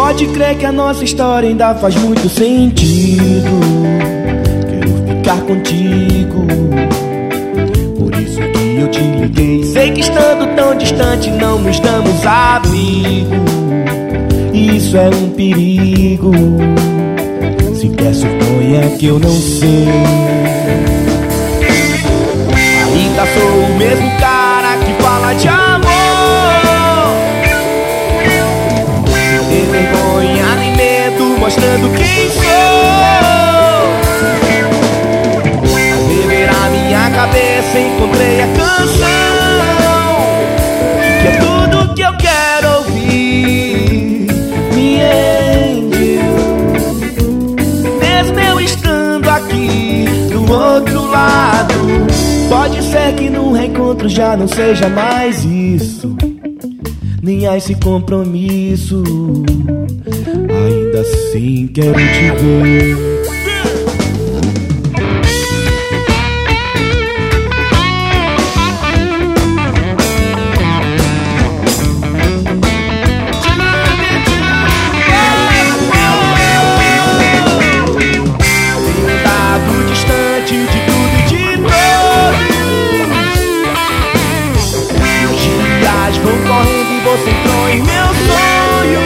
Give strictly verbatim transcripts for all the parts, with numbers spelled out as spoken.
Pode crer que a nossa história ainda faz muito sentido. Quero ficar contigo, por isso que eu te liguei. Sei que estando tão distante não nos damos abrigo, e isso é um perigo. Se quer suponha que eu não sei. Ainda sou o mesmo cara que fala de amor, sem vergonha nem medo, mostrando quem sou. Ao beber a minha cabeça encontrei a canção, que é tudo que eu quero ouvir. Me angel, mesmo eu estando aqui do outro lado. Pode ser que no reencontro já não seja mais isso, nem há esse compromisso. Ainda assim quero te ver. Você entrou em meu sonho.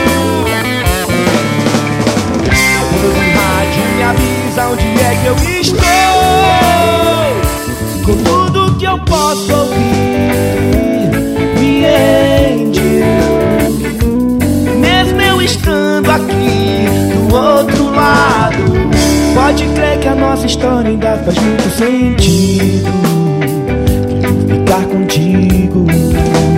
O rádio me avisa onde é que eu estou, com tudo que eu posso ouvir. Me angel, mesmo eu estando aqui do outro lado. Pode crer que a nossa história ainda faz muito sentido. Quero ficar contigo,